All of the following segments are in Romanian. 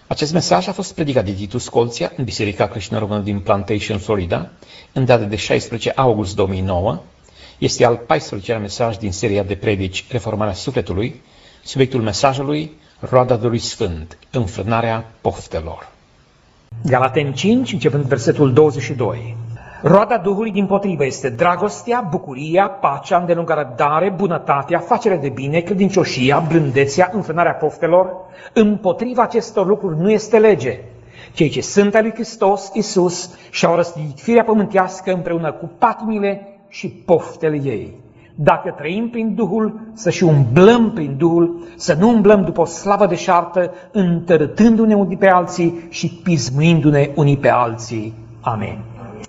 Acest mesaj a fost predicat de Titus Scolția în Biserica Creștină Română din Plantation, Florida, în data de 16 august 2009. Este al 14-lea mesaj din seria de predici Reformarea Sufletului. Subiectul mesajului: Roada Duhului Sfânt, înfrânarea poftelor. Galateni 5, începând versetul 22. Roada Duhului dimpotrivă este dragostea, bucuria, pacea, îndelungă răbdare, bunătatea, facerea de bine, credincioșia, blândețea, înfrânarea poftelor. Împotriva acestor lucruri nu este lege. Cei ce sunt ai lui Hristos Iisus și-au răstignit firea pământească împreună cu patimile și poftele ei. Dacă trăim prin Duhul, să și umblăm prin Duhul, să nu umblăm după o slavă deșartă, întărâtându-ne unii pe alții și pismuindu-ne unii pe alții. Amen.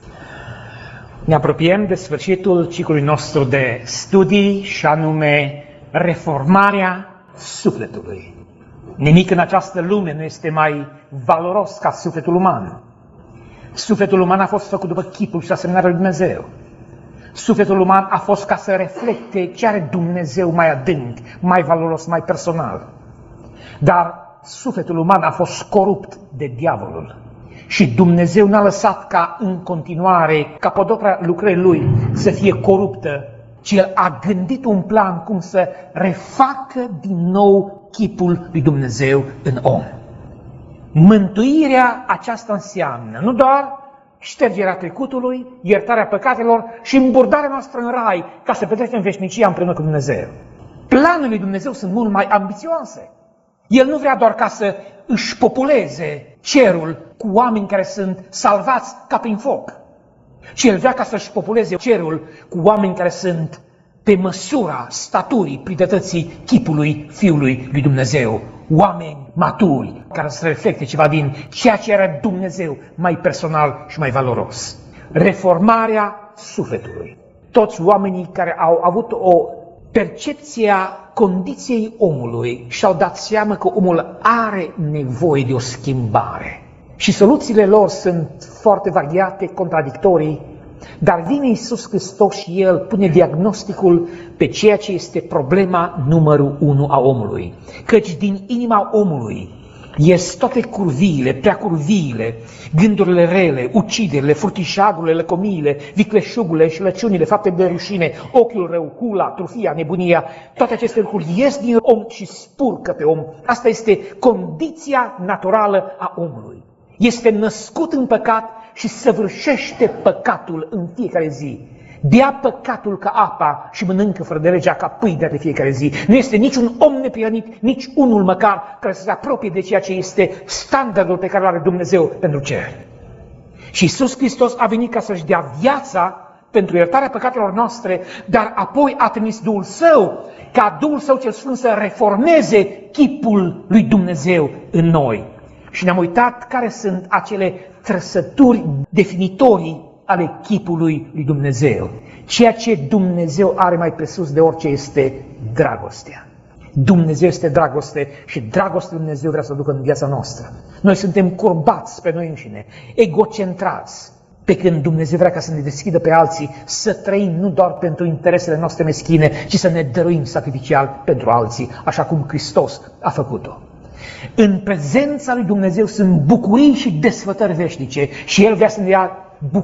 Ne apropiem de sfârșitul ciclului nostru de studii și anume reformarea sufletului. Nimic în această lume nu este mai valoros ca sufletul uman. Sufletul uman a fost făcut după chipul și asemănarea lui Dumnezeu. Sufletul uman a fost ca să reflecte ce are Dumnezeu mai adânc, mai valoros, mai personal. Dar sufletul uman a fost corupt de diavolul. Și Dumnezeu n-a lăsat ca în continuare, capodopera lucrării Lui, să fie coruptă, ci El a gândit un plan cum să refacă din nou chipul lui Dumnezeu în om. Mântuirea aceasta înseamnă nu doar ștergerea trecutului, iertarea păcatelor și îmburdarea noastră în rai, ca să petrecem veșnicia împreună cu Dumnezeu. Planurile lui Dumnezeu sunt mult mai ambițioase. El nu vrea doar ca să își populeze cerul cu oameni care sunt salvați ca prin foc, ci El vrea ca să-și populeze cerul cu oameni care sunt pe măsura staturii, plitătății chipului Fiului lui Dumnezeu. Oameni maturi care să reflecte ceva din ceea ce era Dumnezeu mai personal și mai valoros. Reformarea sufletului. Toți oamenii care au avut o percepție a condiției omului și-au dat seama că omul are nevoie de o schimbare. Și soluțiile lor sunt foarte variate, contradictorii, dar vine Iisus Hristos și El pune diagnosticul pe ceea ce este problema numărul 1 a omului. Căci din inima omului ies toate curviile, preacurviile, gândurile rele, uciderile, furtișagurile, lăcomiile, vicleșugurile, șlăciunile, fapte de rușine, ochiul rău, hula, trufia, nebunia. Toate aceste lucruri ies din om și spurcă pe om. Asta este condiția naturală a omului. Este născut în păcat și săvârșește păcatul în fiecare zi. Bea păcatul ca apa și mănâncă fără de legea ca pâinea de fiecare zi. Nu este niciun om neprihănit, nici unul măcar, care să se apropie de ceea ce este standardul pe care îl are Dumnezeu pentru cer. Și Iisus Hristos a venit ca să-și dea viața pentru iertarea păcatelor noastre, dar apoi a trimis Duhul Său, ca Duhul Său cel Sfânt să reformeze chipul lui Dumnezeu în noi. Și ne-am uitat care sunt acele trăsături definitorii ale chipului lui Dumnezeu. Ceea ce Dumnezeu are mai presus de orice este dragostea. Dumnezeu este dragoste și dragostea lui Dumnezeu vrea să o ducă în viața noastră. Noi suntem curbați pe noi înșine, egocentrați, pe când Dumnezeu vrea ca să ne deschidă pe alții, să trăim nu doar pentru interesele noastre meschine, ci să ne dăruim sacrificial pentru alții, așa cum Hristos a făcut-o. În prezența lui Dumnezeu sunt bucurii și desfătări veșnice și El vrea să ne ia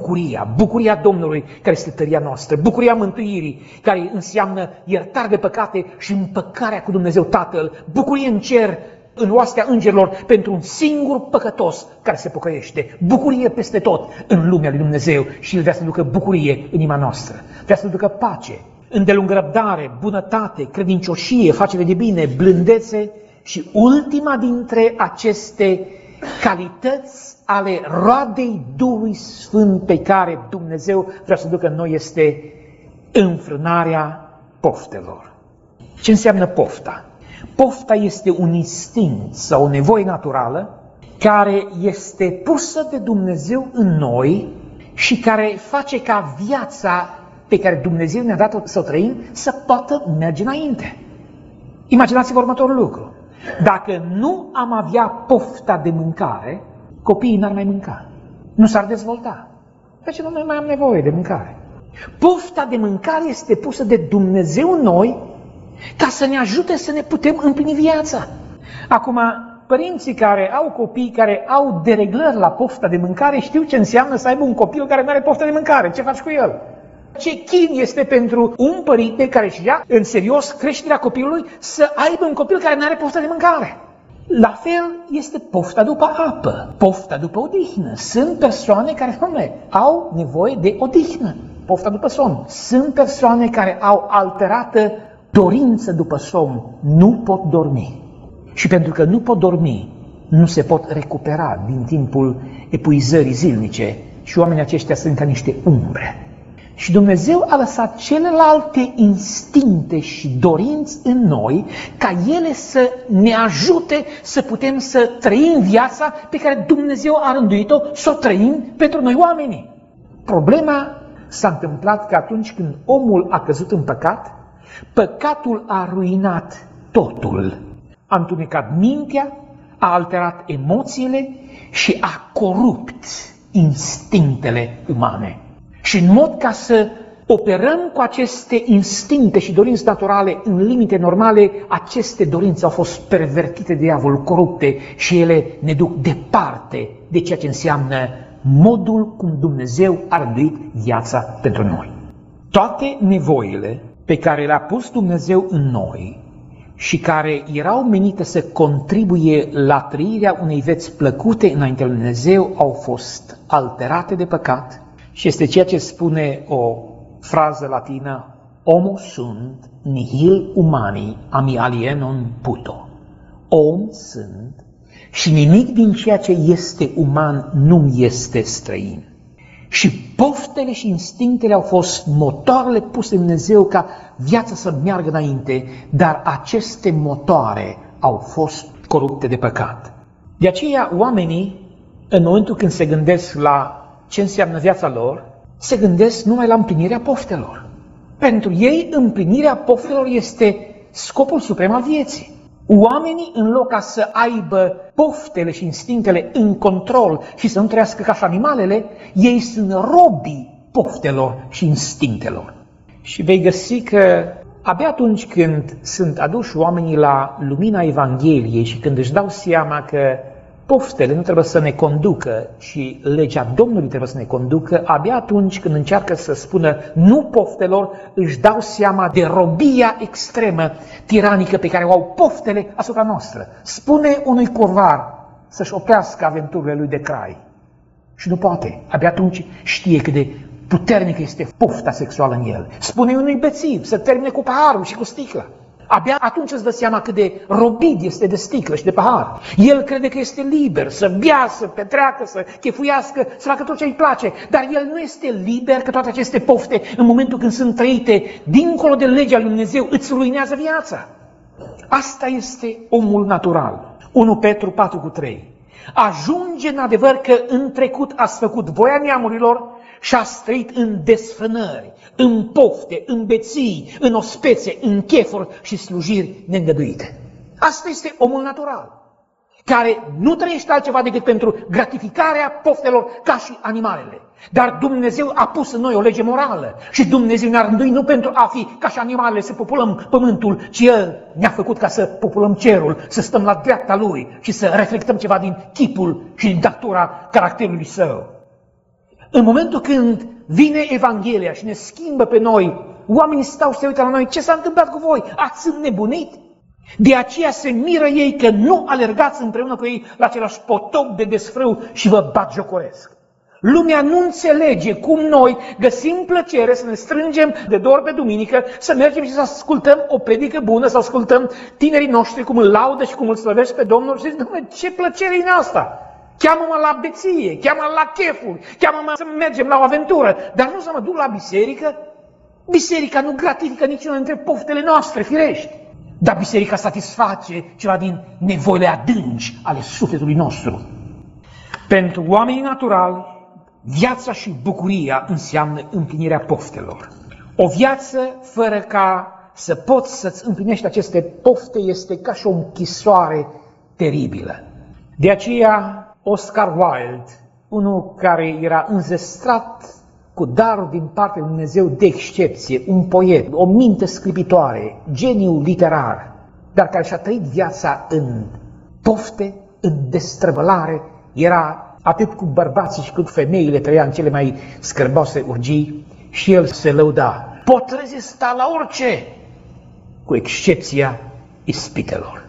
bucuria Domnului, care este tăria noastră, bucuria mântuirii, care înseamnă iertare de păcate și împăcarea cu Dumnezeu Tatăl, bucurie în cer, în oastea îngerilor, pentru un singur păcătos care se pocăiește, bucurie peste tot în lumea lui Dumnezeu și El vrea să ducă bucurie în inima noastră, vrea să ducă pace, îndelungă răbdare, bunătate, credincioșie, facere de bine, blândețe și ultima dintre aceste calități ale roadei Duhului Sfânt pe care Dumnezeu vrea să ducă în noi este înfrânarea poftelor. Ce înseamnă pofta? Pofta este un instinct sau o nevoie naturală care este pusă de Dumnezeu în noi și care face ca viața pe care Dumnezeu ne-a dat-o să o trăim să poată merge înainte. Imaginați-vă următorul lucru. Dacă nu am avea pofta de mâncare, copiii n-ar mai mânca. Nu s-ar dezvolta. Deci nu mai am nevoie de mâncare. Pofta de mâncare este pusă de Dumnezeu în noi ca să ne ajute să ne putem împlini viața. Acum, părinții care au copii care au dereglări la pofta de mâncare știu ce înseamnă să aibă un copil care nu are poftă de mâncare. Ce faci cu el? Ce chin este pentru un părinte care își ia în serios creșterea copilului să aibă un copil care nu are poftă de mâncare. La fel este pofta după apă, pofta după odihnă. Sunt persoane care au nevoie de odihnă, pofta după somn. Sunt persoane care au alterată dorință după somn, nu pot dormi. Și pentru că nu pot dormi, nu se pot recupera din timpul epuizării zilnice și oamenii aceștia sunt ca niște umbre. Și Dumnezeu a lăsat celelalte instincte și dorinți în noi ca ele să ne ajute să putem să trăim viața pe care Dumnezeu a rânduit-o să o trăim pentru noi oamenii. Problema s-a întâmplat că atunci când omul a căzut în păcat, păcatul a ruinat totul. A întunecat mintea, a alterat emoțiile și a corupt instinctele umane. Și în mod ca să operăm cu aceste instincte și dorințe naturale în limite normale, aceste dorințe au fost pervertite de diavol, corupte și ele ne duc departe de ceea ce înseamnă modul cum Dumnezeu a rânduit viața pentru noi. Toate nevoile pe care le-a pus Dumnezeu în noi și care erau menite să contribuie la trăirea unei vieți plăcute înaintea lui Dumnezeu au fost alterate de păcat. Și este ceea ce spune o frază latină: homo sunt nihil humani ami alienum puto. Om sunt și nimic din ceea ce este uman nu este străin. Și poftele și instinctele au fost motoarele puse de Dumnezeu ca viața să meargă înainte, dar aceste motoare au fost corupte de păcat. De aceea oamenii, în momentul când se gândesc la ce înseamnă viața lor, se gândesc numai la împlinirea poftelor. Pentru ei, împlinirea poftelor este scopul suprem al vieții. Oamenii, în loc ca să aibă poftele și instinctele în control și să nu trăiască ca și animalele, ei sunt robii poftelor și instinctelor. Și vei găsi că abia atunci când sunt aduși oamenii la lumina Evangheliei și când își dau seama că poftele nu trebuie să ne conducă, ci legea Domnului trebuie să ne conducă, abia atunci când încearcă să spună nu poftelor, își dau seama de robia extremă, tiranică pe care o au poftele asupra noastră. Spune unui curvar să-și oprească aventurile lui de crai și nu poate. Abia atunci știe cât de puternică este pofta sexuală în el. Spune unui bețiv să termine cu paharul și cu sticla. Abia atunci îți dă seama cât de robid este de sticlă și de pahar. El crede că este liber să bea, să petreacă, să chefuiască, să facă tot ce îi place. Dar el nu este liber, că toate aceste pofte, în momentul când sunt trăite dincolo de legea lui Dumnezeu, îți ruinează viața. Asta este omul natural. 1 Petru 4:3. Ajunge în adevăr că în trecut ați făcut voia neamurilor și ați trăit în desfrânări, în pofte, în beții, în ospețe, în chefuri și slujiri neîngăduite. Asta este omul natural, care nu trăiește altceva decât pentru gratificarea poftelor ca și animalele. Dar Dumnezeu a pus în noi o lege morală și Dumnezeu ne-a rânduit nu pentru a fi ca și animalele să populăm pământul, ci El ne-a făcut ca să populăm cerul, să stăm la dreapta Lui și să reflectăm ceva din chipul și din datura caracterului Său. În momentul când vine Evanghelia și ne schimbă pe noi, oamenii stau și se uită la noi: ce s-a întâmplat cu voi? Ați înnebunit? De aceea se miră ei că nu alergați împreună cu ei la același potop de desfrâu și vă batjocoresc. Lumea nu înțelege cum noi găsim plăcere să ne strângem de două ori pe duminică, să mergem și să ascultăm o predică bună, să ascultăm tinerii noștri cum îl laudă și cum îl slăvește pe Domnul și zic: Doamne, ce plăcere e asta? Cheamă-mă la beție, cheamă-mă la chefuri, cheamă-mă să mergem la o aventură, dar nu să mă duc la biserică. Biserica nu gratifică niciuna dintre poftele noastre firești, dar biserica satisface ceva din nevoile adânci ale sufletului nostru. Pentru oamenii naturali, viața și bucuria înseamnă împlinirea poftelor. O viață fără ca să poți să-ți împlinești aceste pofte este ca și o închisoare teribilă. De aceea Oscar Wilde, unul care era înzestrat cu darul din partea lui Dumnezeu de excepție, un poet, o minte sclipitoare, geniu literar, dar care și-a trăit viața în pofte în destrăbălare, era atât cu bărbații și cu femeile, trăia în cele mai scârboase urgii și el se lăuda. Pot rezista la orice, cu excepția ispitelor,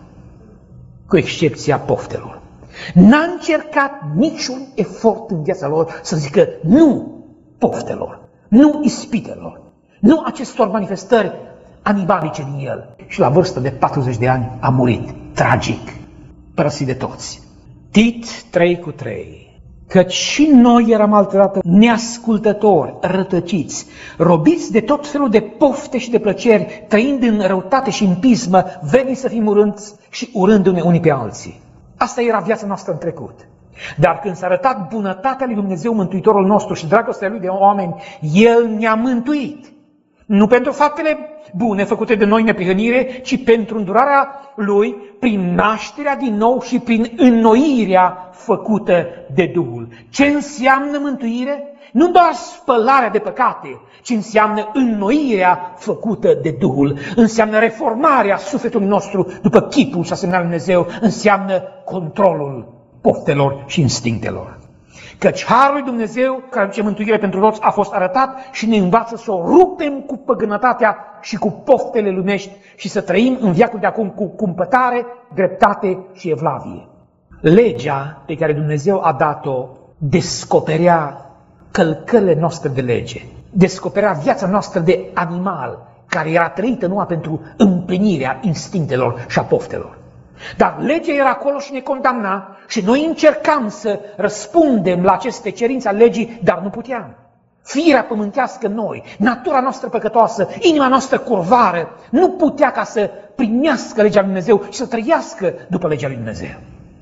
cu excepția poftelor. N-a încercat niciun efort în viața lor să zică nu poftelor, nu ispitelor, nu acestor manifestări animalice din el. Și la vârstă de 40 de ani a murit, tragic, părăsit de toți. Tit 3:3. Căci și noi eram altădată neascultători, rătăciți, robiți de tot felul de pofte și de plăceri, trăind în răutate și în pismă, vrem să fim urânți și urându-ne unii pe alții. Asta era viața noastră în trecut. Dar când s-a arătat bunătatea lui Dumnezeu Mântuitorul nostru și dragostea Lui de oameni, El ne-a mântuit. Nu pentru faptele bune făcute de noi neprihănire, ci pentru îndurarea Lui, prin nașterea din nou și prin înnoirea făcută de Duhul. Ce înseamnă mântuire? Nu doar spălarea de păcate, ci înseamnă înnoirea făcută de Duhul. Înseamnă reformarea sufletului nostru după chipul și asemenea lui Dumnezeu. Înseamnă controlul poftelor și instinctelor. Căci harul lui Dumnezeu, care aduce mântuire pentru toți, a fost arătat și ne învață să o rupem cu păgânătatea și cu poftele lumești și să trăim în veacul de acum cu cumpătare, dreptate și evlavie. Legea pe care Dumnezeu a dat-o descoperea călcările noastre de lege, descoperea viața noastră de animal, care era trăită numai pentru împlinirea instinctelor și a poftelor. Dar legea era acolo și ne condamna și noi încercam să răspundem la aceste cerințe ale legii, dar nu puteam. Firea pământească în noi, natura noastră păcătoasă, inima noastră curvară, nu putea ca să primească legea lui Dumnezeu și să trăiască după legea lui Dumnezeu.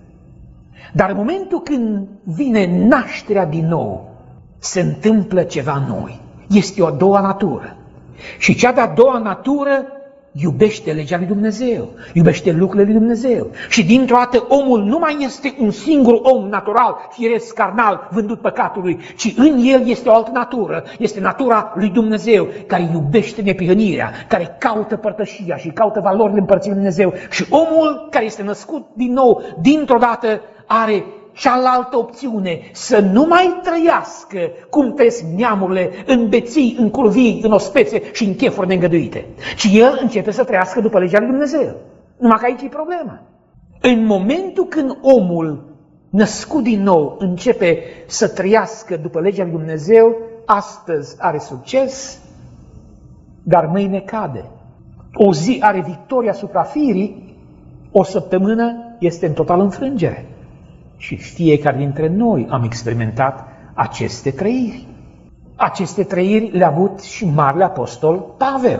Dar în momentul când vine nașterea din nou, se întâmplă ceva în noi. Este o a doua natură. Și cea de-a doua natură iubește legea lui Dumnezeu, iubește lucrurile lui Dumnezeu. Și dintr-o dată omul nu mai este un singur om natural, firesc, carnal, vândut păcatului, ci în el este o altă natură, este natura lui Dumnezeu, care iubește neprihănirea, care caută părtășia și caută valorile împărțirii lui Dumnezeu. Și omul care este născut din nou, dintr-o dată are cealaltă opțiune, să nu mai trăiască cum trăiesc neamurile, în beții, în curvii, în ospețe și în chefuri neîngăduite, ci el începe să trăiască după legea lui Dumnezeu. Numai că aici e problema. În momentul când omul născut din nou începe să trăiască după legea lui Dumnezeu, astăzi are succes, dar mâine cade. O zi are victoria asupra firii, o săptămână este în total înfrângere. Și fiecare dintre noi am experimentat aceste trăiri. Aceste trăiri le-a avut și Marele Apostol Pavel.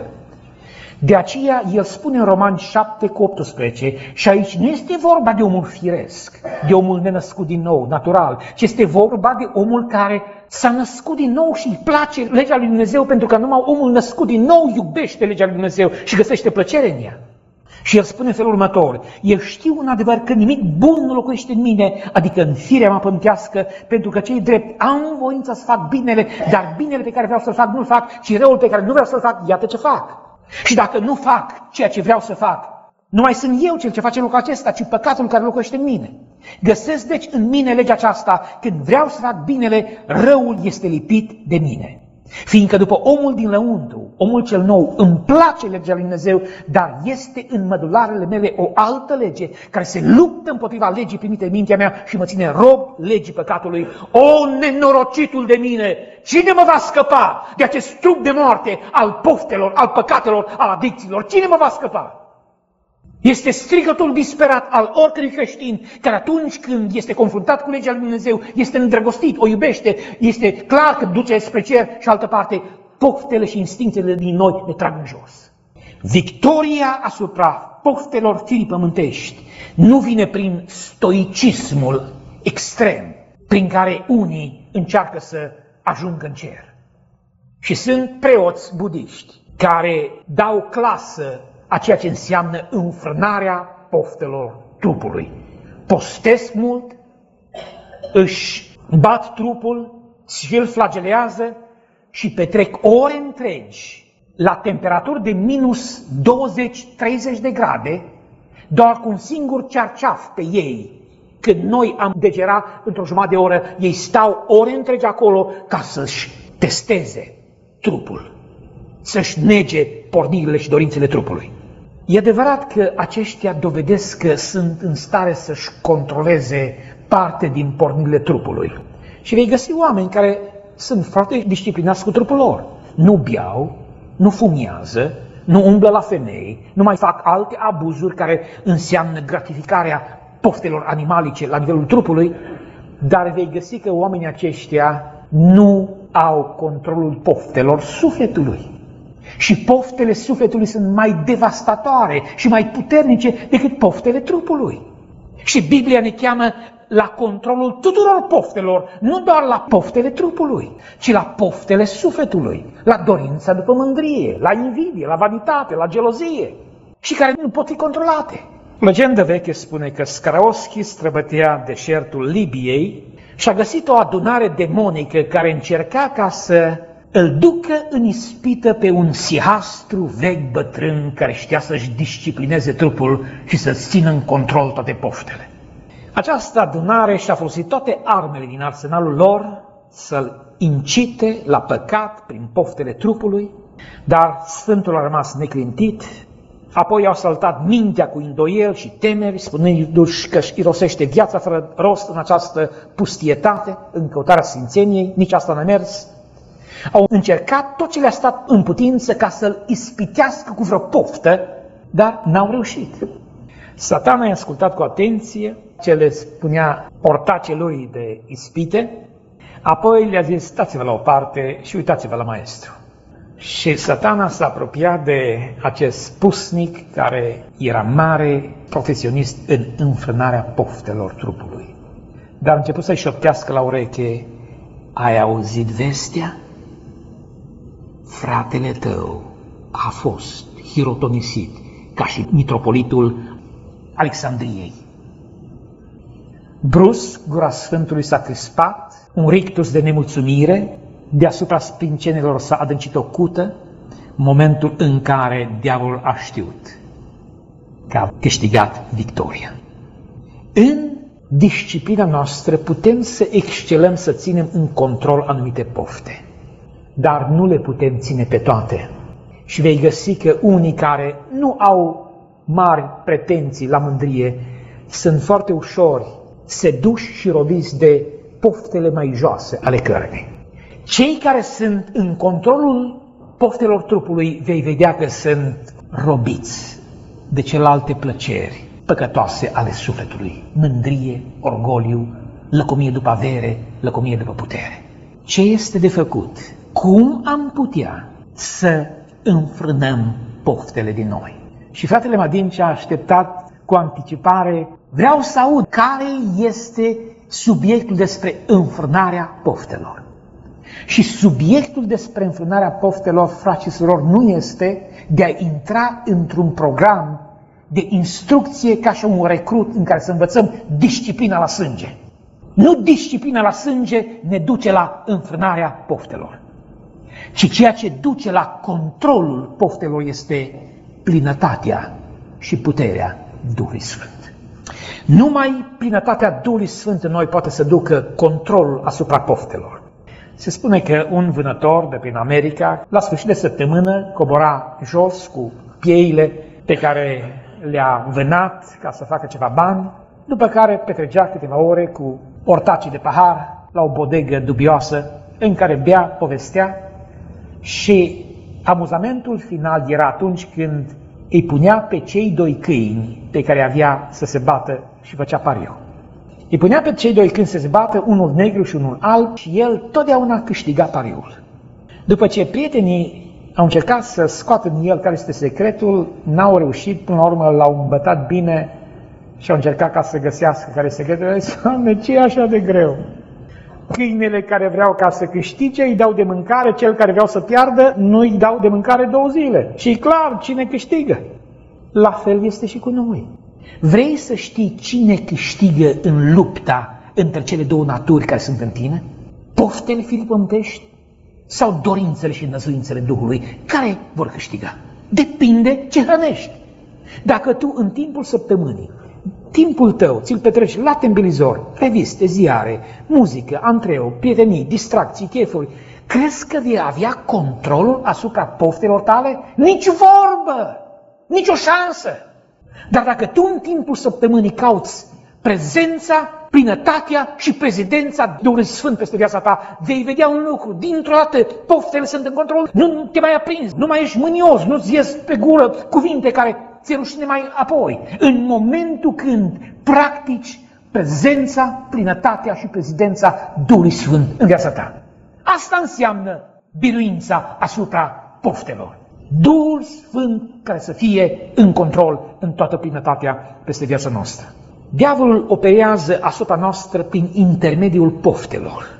De aceea el spune în Romani 7:18, și aici nu este vorba de omul firesc, de omul nenăscut din nou, natural, ci este vorba de omul care s-a născut din nou și îi place legea lui Dumnezeu, pentru că numai omul născut din nou iubește legea lui Dumnezeu și găsește plăcere în ea. Și el spune în felul următor: eu știu în adevăr că nimic bun nu locuiește în mine, adică în firea mea pământească, pentru că cei drept am voința să fac binele, dar binele pe care vreau să-l fac nu-l fac, ci răul pe care nu vreau să-l fac, iată ce fac. Și dacă nu fac ceea ce vreau să fac, nu mai sunt eu cel ce face lucrul acesta, ci păcatul care locuiește în mine. Găsesc deci în mine legea aceasta: când vreau să fac binele, răul este lipit de mine. Fiindcă după omul din lăuntru, omul cel nou, îmi place legea lui Dumnezeu, dar este în mădularele mele o altă lege care se luptă împotriva legii primite în mintea mea și mă ține rob legii păcatului. O, nenorocitul de mine! Cine mă va scăpa de acest trup de moarte al poftelor, al păcatelor, al adicțiilor? Cine mă va scăpa? Este strigătul disperat al oricărui creștin care atunci când este confruntat cu legea lui Dumnezeu este îndrăgostit, o iubește, este clar că duce spre cer și altă parte, poftele și instinctele din noi ne trag în jos. Victoria asupra poftelor firii pământești nu vine prin stoicismul extrem prin care unii încearcă să ajungă în cer. Și sunt preoți budiști care dau clasă a ceea ce înseamnă înfrânarea poftelor trupului. Postesc mult, își bat trupul, și-l flagelează și petrec ore întregi la temperaturi de minus 20-30 de grade, doar cu un singur cerceaf pe ei. Când noi am degerat într-o jumătate de oră, ei stau ore întregi acolo ca să-și testeze trupul, să-și nege pornirile și dorințele trupului. E adevărat că aceștia dovedesc că sunt în stare să-și controleze parte din pornirile trupului. Și vei găsi oameni care sunt foarte disciplinați cu trupul lor. Nu beau, nu fumează, nu umblă la femei, nu mai fac alte abuzuri care înseamnă gratificarea poftelor animalice la nivelul trupului, dar vei găsi că oamenii aceștia nu au controlul poftelor sufletului. Și poftele sufletului sunt mai devastatoare și mai puternice decât poftele trupului. Și Biblia ne cheamă la controlul tuturor poftelor, nu doar la poftele trupului, ci la poftele sufletului, la dorința după mândrie, la invidie, la vanitate, la gelozie, și care nu pot fi controlate. Legenda veche spune că Scaraoschi străbătea deșertul Libiei și a găsit o adunare demonică care încerca ca să îl ducă în ispită pe un sihastru vechi bătrân care știa să-și disciplineze trupul și să-ți țină în control toate poftele. Această adunare și-a folosit toate armele din arsenalul lor să-l incite la păcat prin poftele trupului, dar Sfântul a rămas neclintit. Apoi i-au saltat mintea cu îndoieli și temeri, spunându-și că își irosește viața fără rost în această pustietate, în căutarea sfințeniei, nici asta n-a mers. Au încercat tot ce le-a stat în putință ca să-l ispitească cu vreo poftă, dar n-au reușit. Satana i-a ascultat cu atenție ce le spunea ortacelui de ispite, apoi le-a zis: stați-vă la o parte și uitați-vă la maestru. Și Satana s-a apropiat de acest pusnic care era mare profesionist în înfrânarea poftelor trupului. Dar a început să-i șoptească la ureche: ai auzit vestea? Fratele tău a fost hirotonisit ca și mitropolitul Alexandriei. Brusc, gura Sfântului s-a crispat, un rictus de nemulțumire, deasupra spincenelor s-a adâncit o cută, momentul în care diavolul a știut că a câștigat victoria. În disciplina noastră putem să excelăm, să ținem în control anumite pofte, dar nu le putem ține pe toate. Și vei găsi că unii care nu au mari pretenții la mândrie sunt foarte ușori seduși și robiți de poftele mai joase ale cărnii. Cei care sunt în controlul poftelor trupului vei vedea că sunt robiți de celelalte plăceri păcătoase ale sufletului: mândrie, orgoliu, lăcomie după avere, lăcomie după putere. Ce este de făcut? Cum am putea să înfrânăm poftele din noi? Și fratele Madinci a așteptat cu anticipare: vreau să aud care este subiectul despre înfrânarea poftelor. Și subiectul despre înfrânarea poftelor, frați și surori, nu este de a intra într-un program de instrucție ca și un recrut în care să învățăm disciplina la sânge. Nu disciplina la sânge ne duce la înfrânarea poftelor, ci ceea ce duce la controlul poftelor este plinătatea și puterea Duhului Sfânt. Numai plinătatea Duhului Sfânt în noi poate să ducă controlul asupra poftelor. Se spune că un vânător de prin America, la sfârșit de săptămână, cobora jos cu pieile pe care le-a vânat ca să facă ceva bani, după care petrecea câteva ore cu ortacii de pahar la o bodegă dubioasă în care bea, povestea, și amuzamentul final era atunci când îi punea pe cei doi câini pe care avea să se bată și făcea pariu. Îi punea pe cei doi câini să se bată, unul negru și unul alb, și el totdeauna câștiga pariul. După ce prietenii au încercat să scoată din el care este secretul, n-au reușit, până la urmă l-au îmbătat bine și au încercat ca să găsească care este secretul. Le zic: Doamne, ce e așa de greu? Câinele care vreau ca să câștige îi dau de mâncare, cel care vreau să piardă nu îi dau de mâncare 2 zile. Și e clar cine câștigă. La fel este și cu noi. Vrei să știi cine câștigă în lupta între cele două naturi care sunt în tine? Poftele filipământești sau dorințele și năzuințele Duhului? Care vor câștiga? Depinde ce hrănești. Dacă tu în timpul săptămânii, timpul tău ți-l petreci la tembilizor, reviste, ziare, muzică, antreu, prietenii, distracții, chefuri, crezi că vei avea controlul asupra poftelor tale? Nici vorbă! Nici o șansă! Dar dacă tu în timpul săptămânii cauți prezența, plinătatea și prezidența Duhului Sfânt peste viața ta, vei vedea un lucru. Dintr-o dată poftele sunt în control, nu te mai aprinzi, nu mai ești mânios, nu-ți ies pe gură cuvinte care ți-e rușine mai apoi. În momentul când practici prezența, plinătatea și prezidența Duhului Sfânt în viața ta. Asta înseamnă biruința asupra poftelor. Duhul Sfânt care să fie în control în toată plinătatea peste viața noastră. Diavolul operează asupra noastră prin intermediul poftelor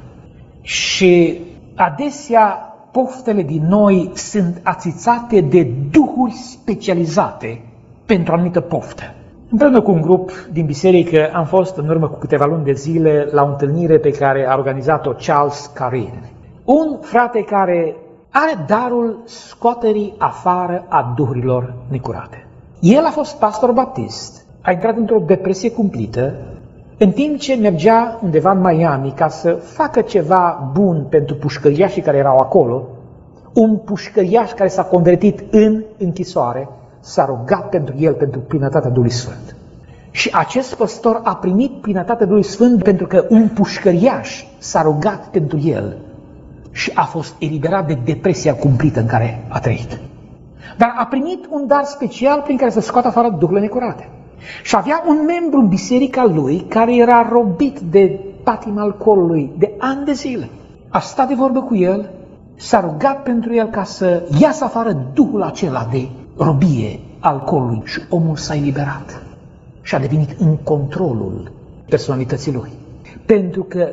și adesea poftele din noi sunt ațițate de duhuri specializate pentru o anumită poftă. Împreună cu un grup din biserică am fost în urmă cu câteva luni de zile la o întâlnire pe care a organizat-o Charles Carin, un frate care are darul scoaterii afară a duhurilor necurate. El a fost pastor baptist. A intrat într-o depresie cumplită, în timp ce mergea undeva în Miami ca să facă ceva bun pentru pușcăriașii care erau acolo. Un pușcăriaș care s-a convertit în închisoare s-a rugat pentru el, pentru plinătatea Duhului Sfânt. Și acest păstor a primit plinătatea Duhului Sfânt pentru că un pușcăriaș s-a rugat pentru el și a fost eliberat de depresia cumplită în care a trăit. Dar a primit un dar special prin care să scoată afară duhurile necurate. Și avea un membru în biserica lui care era robit de patima alcoolului de ani de zile. A stat de vorbă cu el, s-a rugat pentru el ca să iasă afară duhul acela de robie alcoolului și omul s-a eliberat și a devenit în controlul personalității lui. Pentru că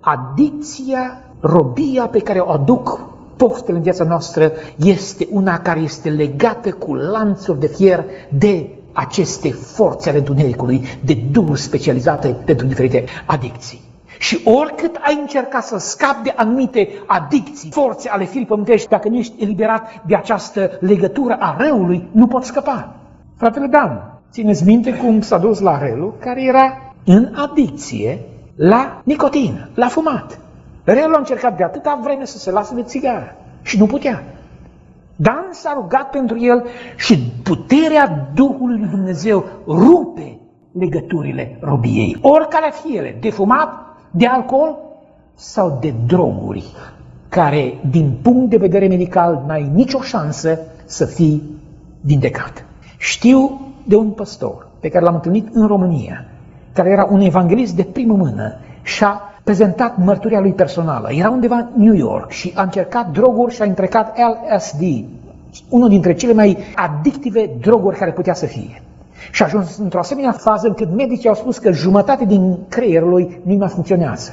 adicția, robia pe care o aduc poftele în viața noastră este una care este legată cu lanțuri de fier de aceste forțe ale întunericului, de duhuri specializate pentru diferite adicții. Și oricât ai încercat să scapi de anumite adicții, forțe ale firii pământești, dacă nu ești eliberat de această legătură a răului, nu poți scăpa. Fratele Dan, țineți minte cum s-a dus la Relu, care era în adicție la nicotină, la fumat. Relu a încercat de atâta vreme să se lasă de țigară și nu putea. Dan s-a rugat pentru el și puterea Duhului lui Dumnezeu rupe legăturile robiei. Oricare fie ele, de fumat, de alcool sau de droguri, care din punct de vedere medical n-ai nicio șansă să fii vindecat. Știu de un păstor pe care l-am întâlnit în România, care era un evanghelist de primă mână și a prezentat mărturia lui personală. Era undeva în New York și a încercat droguri și a întrecat LSD, unul dintre cele mai adictive droguri care putea să fie. Și a ajuns într-o asemenea fază încât medicii au spus că jumătate din creierul lui nu mai funcționează.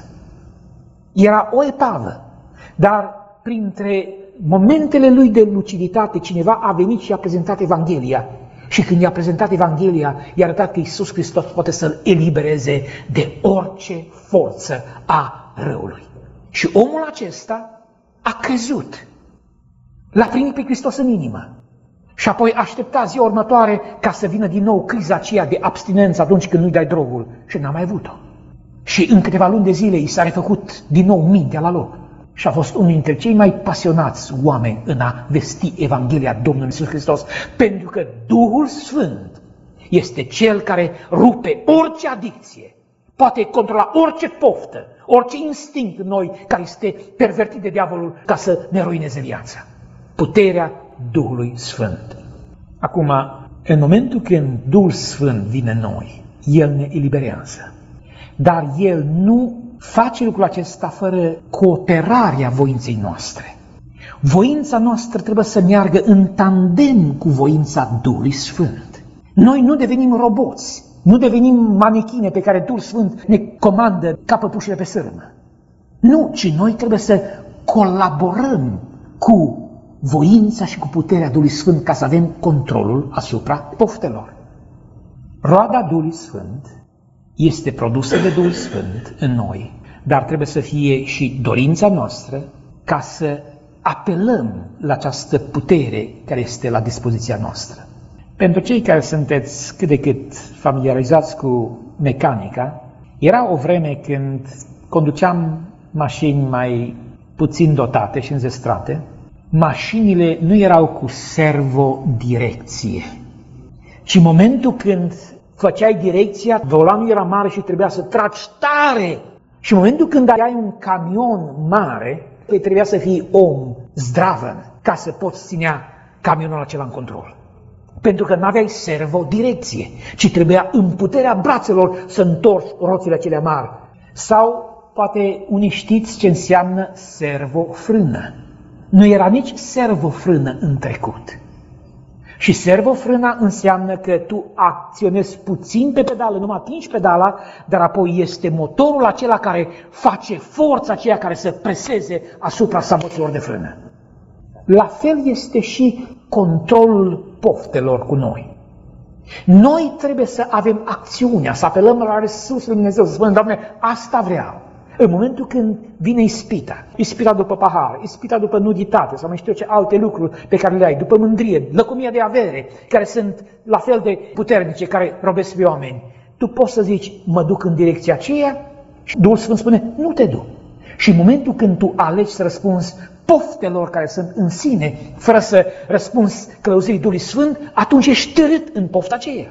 Era o epavă, dar printre momentele lui de luciditate cineva a venit și a prezentat Evanghelia. Și când i-a prezentat Evanghelia, i-a arătat că Iisus Hristos poate să-l elibereze de orice forță a răului. Și omul acesta a crezut. L-a primit pe Hristos în inimă. Și apoi aștepta ziua următoare ca să vină din nou criza aceea de abstinență atunci când nu-i dai drogul. Și n-a mai avut-o. Și în câteva luni de zile i s-a refăcut din nou mintea la loc. Și a fost unul dintre cei mai pasionați oameni în a vesti Evanghelia Domnului Iisus Hristos. Pentru că Duhul Sfânt este Cel care rupe orice adicție. Poate controla orice poftă, orice instinct în noi care este pervertit de diavolul ca să ne ruineze viața. Puterea Duhului Sfânt. Acum, în momentul când Duhul Sfânt vine în noi, El ne eliberează. Dar El nu face lucrul acesta fără cooperarea voinței noastre. Voința noastră trebuie să meargă în tandem cu voința Duhului Sfânt. Noi nu devenim roboți, nu devenim manechine pe care Duhul Sfânt ne comandă ca păpușile pe sârmă. Nu, ci noi trebuie să colaborăm cu voința și cu puterea Duhului Sfânt ca să avem controlul asupra poftelor. Roada Duhului Sfânt este produsă de Duhul Sfânt în noi, dar trebuie să fie și dorința noastră ca să apelăm la această putere care este la dispoziția noastră. Pentru cei care sunteți cât de cât familiarizați cu mecanica, era o vreme când conduceam mașini mai puțin dotate și înzestrate. Mașinile nu erau cu servodirecție, ci în momentul când făceai direcția, volanul era mare și trebuia să tragi tare. Și în momentul când ai un camion mare, trebuia să fii om zdravăn ca să poți ținea camionul acela în control. Pentru că nu aveai servodirecție, ci trebuia în puterea brațelor să întorci roțile acelea mari. Sau poate unii știți ce înseamnă servofrână. Nu era nici servofrână în trecut. Și servofrâna înseamnă că tu acționezi puțin pe pedală, nu atingi pedala, dar apoi este motorul acela care face forța aceea care să preseze asupra saboților de frână. La fel este și controlul poftelor cu noi. Noi trebuie să avem acțiunea, să apelăm la resursul lui Dumnezeu, să spunem, Doamne, asta vreau. În momentul când vine ispita după pahar, ispita după nuditate sau mai știu ce alte lucruri pe care le ai, după mândrie, lăcomia de avere, care sunt la fel de puternice, care robesc pe oameni, tu poți să zici, mă duc în direcția aceea și Duhul Sfânt spune, nu te du. Și în momentul când tu alegi să răspunzi poftelor care sunt în sine, fără să răspunzi călăuzirii Duhului Sfânt, atunci ești târât în pofta aceea.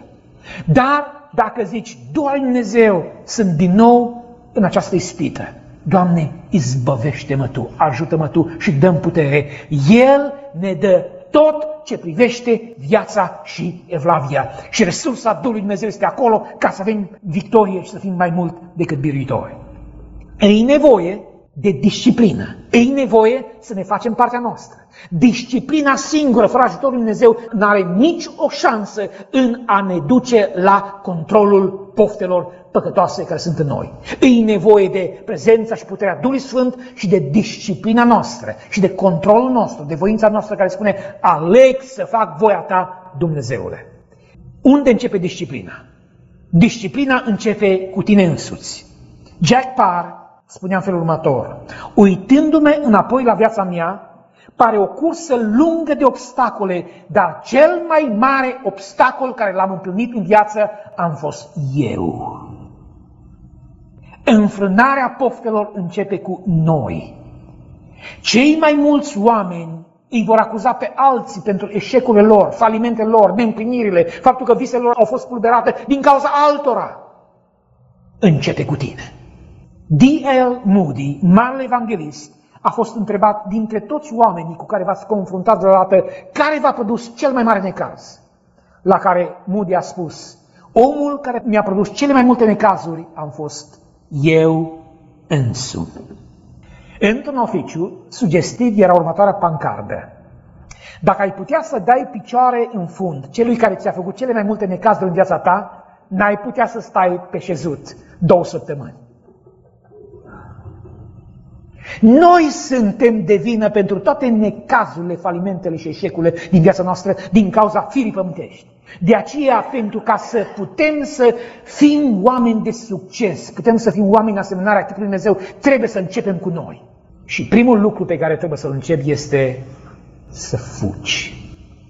Dar dacă zici, doar Dumnezeu, sunt din nou în această ispită. Doamne, izbăvește-mă Tu, ajută-mă Tu și dă-mi putere. El ne dă tot ce privește viața și evlavia. Și resursa Duhului Dumnezeu este acolo ca să avem victorie și să fim mai mult decât biruitori. E nevoie de disciplină. E nevoie să ne facem partea noastră. Disciplina singură, fără ajutorul lui Dumnezeu, nu are nici o șansă în a ne duce la controlul poftelor păcătoase care sunt în noi. E nevoie de prezența și puterea Duhului Sfânt și de disciplina noastră și de controlul nostru, de voința noastră care spune, aleg să fac voia Ta, Dumnezeule. Unde începe disciplina? Disciplina începe cu tine însuți. Jack Parr spunea în felul următor, uitându-mă înapoi la viața mea, pare o cursă lungă de obstacole, dar cel mai mare obstacol care l-am întâlnit în viață am fost eu. Înfrânarea poftelor începe cu noi. Cei mai mulți oameni îi vor acuza pe alții pentru eșecurile lor, falimentele lor, neîmplinirile, faptul că visele lor au fost spulberate din cauza altora. Începe cu tine. D.L. Moody, marele evanghelist, a fost întrebat dintre toți oamenii cu care v-ați confruntat vreodată, care v-a produs cel mai mare necaz? La care Moody a spus, omul care mi-a produs cele mai multe necazuri am fost eu însumi. Într-un oficiu sugestiv era următoarea pancardă. Dacă ai putea să dai picioare în fund celui care ți-a făcut cele mai multe necazuri în viața ta, n-ai putea să stai pe șezut 2 săptămâni. Noi suntem de vină pentru toate necazurile, falimentele și eșecurile din viața noastră din cauza firii pământești. De aceea, pentru ca să putem să fim oameni de succes, putem să fim oameni asemănarea chipului Dumnezeu, trebuie să începem cu noi. Și primul lucru pe care trebuie să-l începi este să fugi.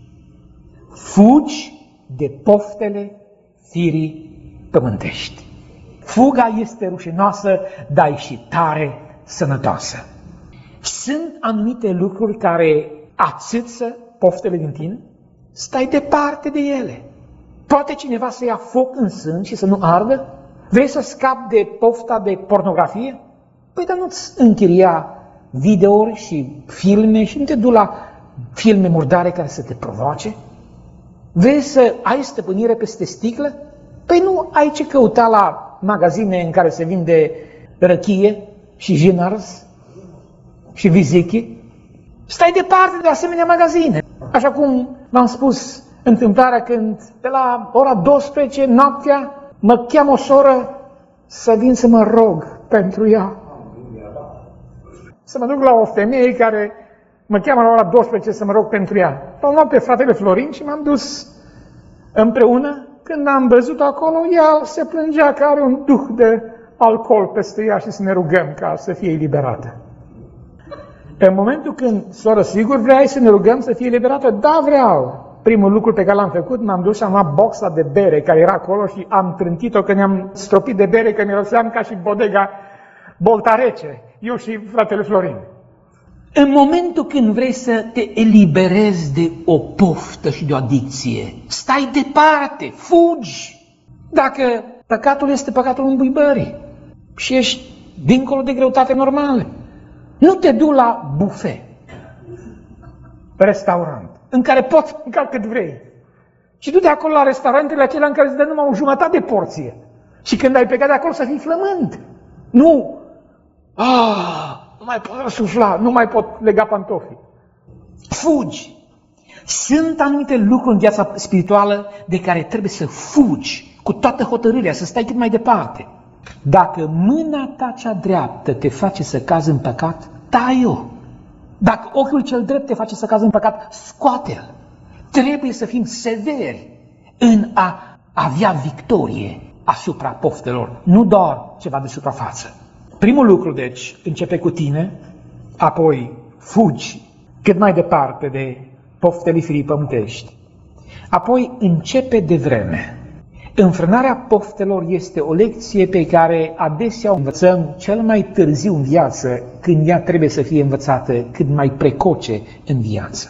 Fugi de poftele firii pământești. Fuga este rușinoasă, dar e și tare sănătoasă. Sunt anumite lucruri care ațâță poftele din tine? Stai departe de ele. Poate cineva să ia foc în sân și să nu ardă? Vrei să scapi de pofta de pornografie? Păi dar nu-ți închiria videouri și filme și nu te du la filme murdare care să te provoace? Vrei să ai stăpânire peste sticlă? Păi nu ai ce căuta la magazine în care se vinde răchie și jinars și vizichi? Stai departe de asemenea magazine. Așa cum v-am spus, întâmplarea când de la ora 12 noaptea mă cheamă o soră să vin să mă rog pentru ea. Să mă duc la o femeie care mă cheamă la ora 12 să mă rog pentru ea. L-am luat pe fratele Florin și m-am dus împreună. Când am văzut acolo, ea se plângea că are un duh de alcool peste ea și să ne rugăm ca să fie eliberată. În momentul când, soră, sigur vrei să ne rugăm să fie eliberată? Da, vreau. Primul lucru pe care l-am făcut, m-am dus și am luat boxa de bere care era acolo și am trântit-o, că ne-am stropit de bere, că miroseam ca și bodega Boltarece, eu și fratele Florin. În momentul când vrei să te eliberezi de o poftă și de o adicție, stai departe, fugi. Dacă păcatul este păcatul îmbuibării și ești dincolo de greutate normală, nu te du la buffet, restaurant, în care poți mânca cât vrei. Și du-te acolo la restaurantele acelea în care îți dă numai o jumătate de porție. Și când ai plecat de acolo să fii flămând. Nu! Nu mai pot răsufla, nu mai pot lega pantofii. Fugi! Sunt anumite lucruri în viața spirituală de care trebuie să fugi cu toată hotărârea, să stai cât mai departe. Dacă mâna ta cea dreaptă te face să cazi în păcat, tai-o. Dacă ochiul cel drept te face să cazi în păcat, scoate-l. Trebuie să fim severi în a avea victorie asupra poftelor, nu doar ceva de suprafață. Primul lucru, deci, începe cu tine, apoi fugi cât mai departe de poftele firii pământești. Apoi începe de vreme. Înfrânarea poftelor este o lecție pe care adesea o învățăm cel mai târziu în viață, când ea trebuie să fie învățată cât mai precoce în viață.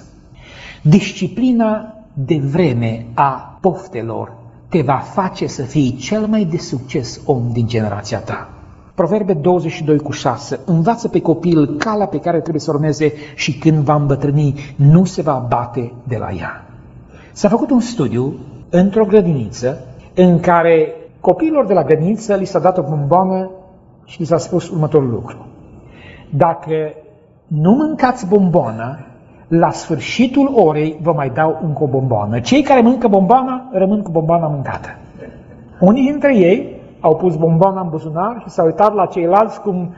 Disciplina de vreme a poftelor te va face să fii cel mai de succes om din generația ta. Proverbe 22:6. Învață pe copil calea pe care trebuie să urmeze și când va îmbătrâni, nu se va abate de la ea. S-a făcut un studiu într-o grădiniță în care copiilor de la grădiniță li s-a dat o bomboană și li s-a spus următorul lucru. Dacă nu mâncați bomboana, la sfârșitul orei vă mai dau încă o bomboană. Cei care mănâncă bomboana rămân cu bomboana mâncată. Unii dintre ei au pus bomboana în buzunar și s-au uitat la ceilalți cum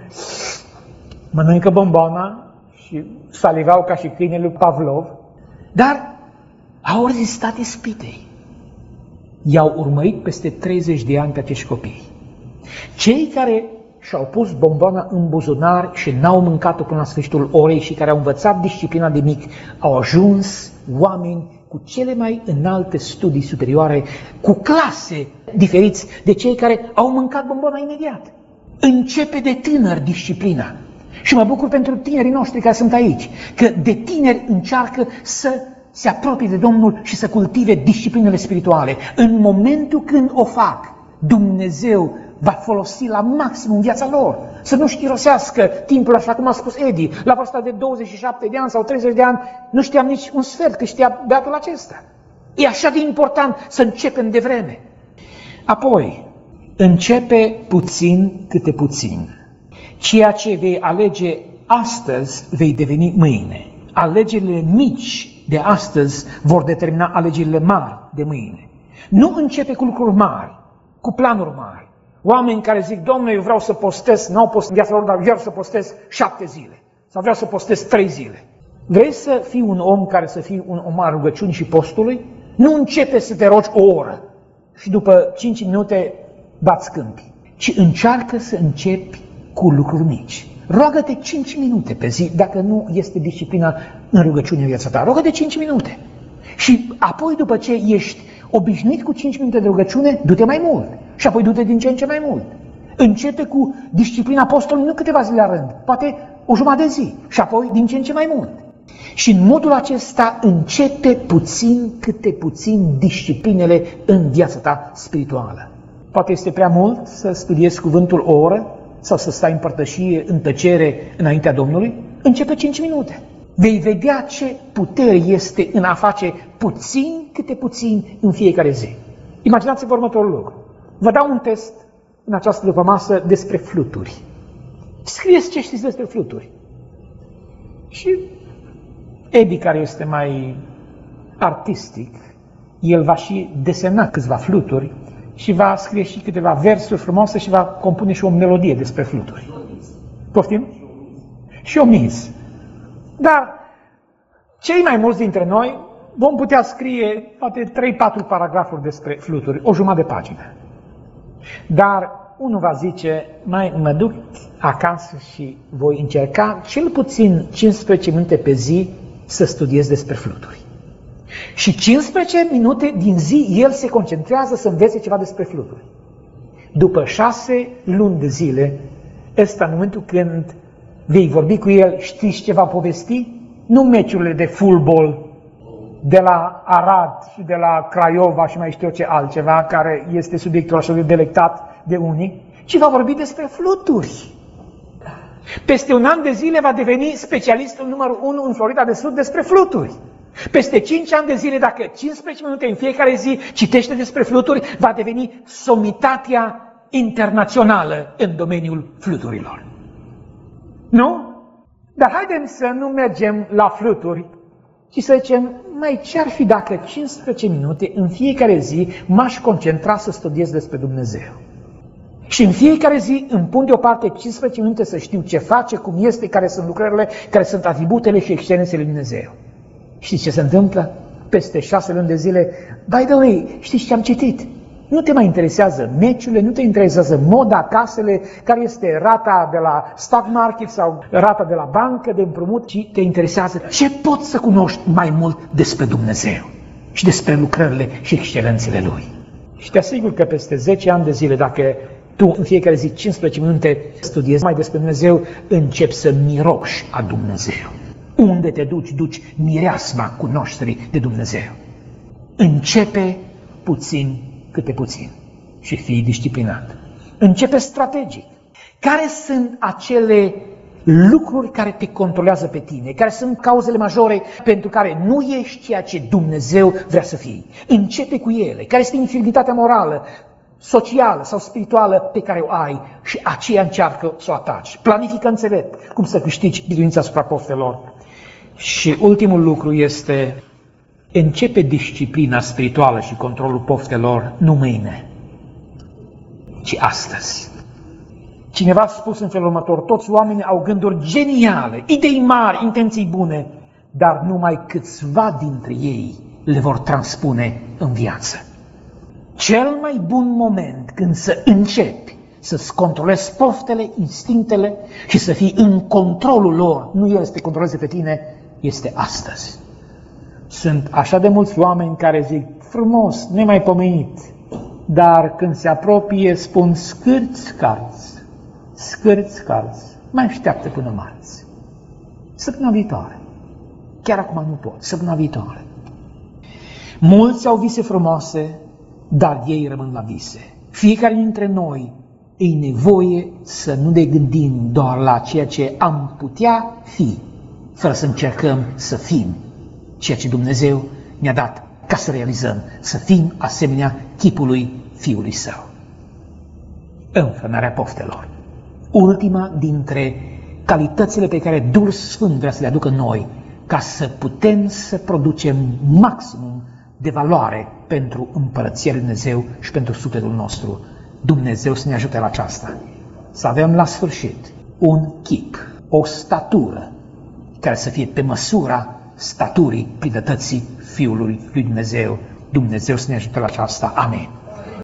mănâncă bomboana și salivau ca și câinele lui Pavlov, dar au rezistat ispitei. I-au urmărit peste 30 de ani pe acești copii. Cei care și-au pus bomboana în buzunar și n-au mâncat-o până la sfârșitul orei și care au învățat disciplina de mic, au ajuns oameni cu cele mai înalte studii superioare, cu clase diferiți de cei care au mâncat bomboana imediat. Începe de tânăr disciplina. Și mă bucur pentru tinerii noștri care sunt aici, că de tineri încearcă să se apropie de Domnul și să cultive disciplinele spirituale. În momentul când o fac, Dumnezeu va folosi la maxim în viața lor. Să nu-și irosească timpul, așa cum a spus Edi, la vârsta de 27 de ani sau 30 de ani, nu știam nici un sfert că știa beatul acesta. E așa de important să începem de vreme. Apoi, începe puțin câte puțin. Ceea ce vei alege astăzi, vei deveni mâine. Alegerile mici de astăzi vor determina alegerile mari de mâine. Nu începe cu lucruri mari, cu planuri mari. Oameni care zic, Domnule, eu vreau să postez, n-au postat în viața lor, dar vreau să postez 7 zile. Sau vreau să postez 3 zile. Vrei să fii un om care să fii un om al rugăciunii și postului? Nu începe să te rogi o oră și după 5 minute bați câmpii, ci încearcă să începi cu lucruri mici. Roagă-te 5 minute pe zi, dacă nu este disciplina în rugăciune în viața ta. Roagă-te 5 minute. Și apoi, după ce ești obișnuit cu 5 minute de rugăciune, du-te mai mult. Și apoi du-te din ce în ce mai mult. Începe cu disciplina apostolului, nu câteva zile la rând, poate o jumătate de zi. Și apoi din ce în ce mai mult. Și în modul acesta începe puțin câte puțin disciplinele în viața ta spirituală. Poate este prea mult să studiezi cuvântul o oră sau să stai în părtășie, în tăcere, înaintea Domnului. Începe 5 minute. Vei vedea ce putere este în a face puțin câte puțin în fiecare zi. Imaginați-vă următorul lucru. Vă dau un test în această dupămasă despre fluturi. Scrieți ce știți despre fluturi. Și Edi, care este mai artistic, el va și desena câțiva fluturi și va scrie și câteva versuri frumoase și va compune și o melodie despre fluturi. Poftim? Și o mis. Dar cei mai mulți dintre noi vom putea scrie poate 3-4 paragrafuri despre fluturi, o jumătate de pagină. Dar unul va zice, mai mă duc acasă și voi încerca cel puțin 15 minute pe zi să studiez despre fluturi. Și 15 minute din zi el se concentrează să învețe ceva despre fluturi. După 6 luni de zile, ăsta în momentul când vei vorbi cu el, știți ce va povesti? Nu meciurile de fotbal de la Arad și de la Craiova și mai știu eu ce altceva, care este subiectul așa de delectat de unii, ci va vorbi despre fluturi. Peste un an de zile va deveni specialistul numărul 1 în Florida de Sud despre fluturi. Peste 5 ani de zile, dacă 15 minute în fiecare zi citește despre fluturi, va deveni somitatea internațională în domeniul fluturilor. Nu? Dar haidem să nu mergem la fluturi, ci să zicem, mai ce-ar fi dacă 15 minute în fiecare zi m-aș concentra să studiez despre Dumnezeu? Și în fiecare zi îmi pun deoparte 15 minute să știu ce face, cum este, care sunt lucrările, care sunt atributele și excelențele lui Dumnezeu. Știți ce se întâmplă? Peste 6 luni de zile, by the way, știți ce am citit? Nu te mai interesează meciurile, nu te interesează moda, casele, care este rata de la stock market sau rata de la bancă de împrumut, ci te interesează ce poți să cunoști mai mult despre Dumnezeu și despre lucrările și excelențele Lui. Și te asigur că peste 10 ani de zile, dacă tu în fiecare zi 15 minute studiezi mai despre Dumnezeu, începi să miroși a Dumnezeu. Unde te duci, duci mireasma cunoașterii de Dumnezeu. Începe puțin câte puțin și fii disciplinat. Începe strategic. Care sunt acele lucruri care te controlează pe tine? Care sunt cauzele majore pentru care nu ești ceea ce Dumnezeu vrea să fii? Începe cu ele. Care este infirmitatea morală, socială sau spirituală pe care o ai și aceea încearcă să o ataci. Planifică înțelept cum să câștigi biruința asupra poftelor. Și ultimul lucru este: începe disciplina spirituală și controlul poftelor nu mâine, ci astăzi. Cineva a spus în felul următor: toți oamenii au gânduri geniale, idei mari, intenții bune, dar numai câțiva dintre ei le vor transpune în viață. Cel mai bun moment când să începi să-ți controlezi poftele, instinctele și să fii în controlul lor, nu el să te controleze pe tine, este astăzi. Sunt așa de mulți oameni care zic: frumos, nemaipomenit, dar când se apropie spun: scârți, carți, scârți, carți, mai așteaptă până marți. Săptămâna viitoare. Chiar acum nu pot, săptămâna viitoare. Mulți au vise frumoase, dar ei rămân la vise. Fiecare dintre noi e nevoie să nu ne gândim doar la ceea ce am putea fi, fără să încercăm să fim ceea ce Dumnezeu ne-a dat ca să realizăm, să fim asemenea chipului Fiului Său. Înfrânarea poftelor. Ultima dintre calitățile pe care Duhul Sfânt vrea să le aducă noi, ca să putem să producem maximum de valoare pentru Împărăția lui Dumnezeu și pentru sufletul nostru. Dumnezeu să ne ajute la aceasta. Să avem la sfârșit un chip, o statură, care să fie pe măsura staturii plinătății Fiului lui Dumnezeu. Dumnezeu să ne ajute la aceasta. Amen.